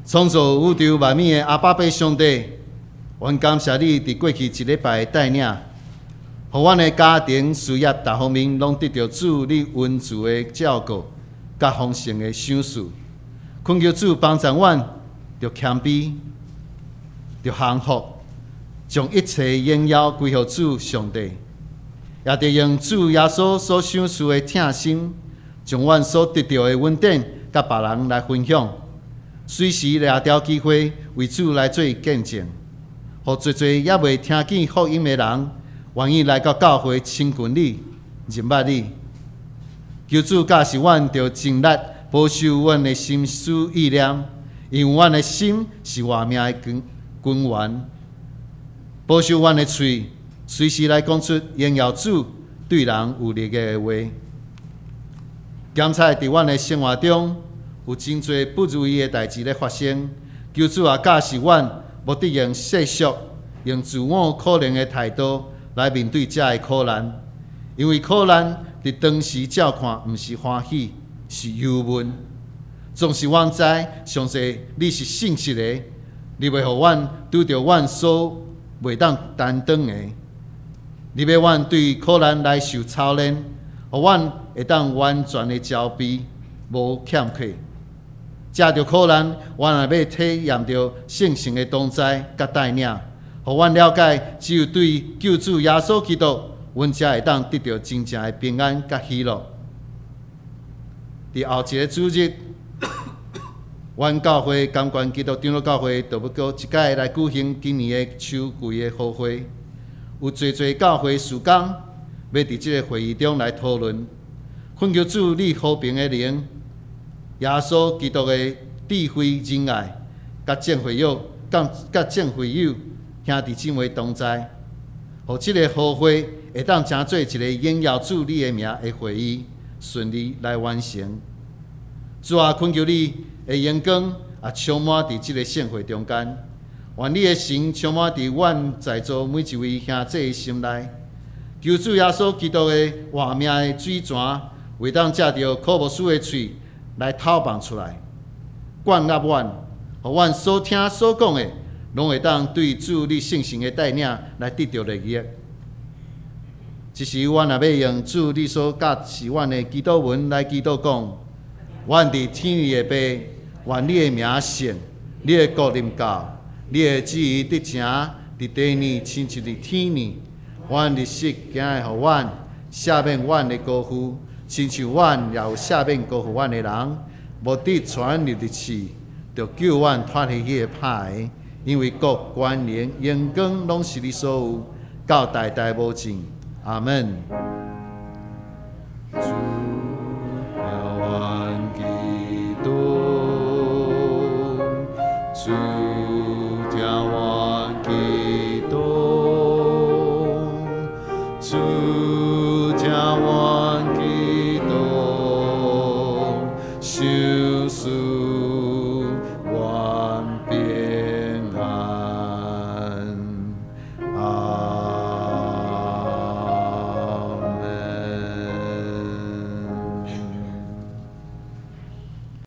创造宇宙万物的阿爸爸上帝，阮感谢你伫过去一礼拜的带领，互阮的家庭、事业各方面拢得到主你恩慈的照顾，甲丰盛的赏赐。恳求主帮助阮，着谦卑，着降服，将一切荣耀归予主上帝，也得用主耶稣所赏赐的疼心，将阮所得到的恩典，甲别人来分享。随时抓到机会为主来做见证，互侪侪也未听见福音的人，愿意来到教会亲近你、认捌你。求主教示阮着尽力保守阮的心思意念，因为阮的心是活命的根源。保守阮的嘴，随时来讲出荣耀主、对人有利的话。检查伫阮的生活中，有真侪不如意的代志咧发生，求主也教示阮，无得用世俗、用自我可怜的态度来面对这个苦难，因为苦难伫当时照看，毋是欢喜，是忧闷。总是阮知，上帝你是信实的，你袂互阮拄着阮所袂当担当的，你要阮对苦难来受操练，互阮会当完全的招庇，无欠缺。藉着苦难，阮也要体验着圣神的同在甲带领，互阮了解，只有对救主耶稣基督，阮才会当得到真正的平安甲喜乐。伫后一个主日，阮教会感官基督长老教会就要过一届来举行今年的秋季的好会，有侪教会事工要伫即个会议中来讨论，恳求主你和平的灵。耶稣基督的智慧、仁爱，甲正会友、兄弟姊妹同在，互即个好会会当成做一个荣耀主你的名的会议，顺利来完成。主啊，恳求你的阳光也充满伫即个盛会中间，愿你的神充满伫阮在座每一位兄弟的心内。求主耶稣基督的活命的水泉，会当借着科牧师的喙来透放出来，灌压阮，互阮所听所讲的，拢会当对主你圣神的带领来得到利益。即时，阮也要用主你所教示阮的祈祷文来祈祷讲：阮伫天里的爸，愿你的名圣，你的国临到，你的旨意得成，伫地里亲像伫天里。阮日食今日互阮，赦免阮的过负。亲像阮也有赦免辜负阮的人，无得传入日刺，就救阮脱离迄个歹。因为国、权、能、荣光，拢是你所有，到代代无尽。阿门。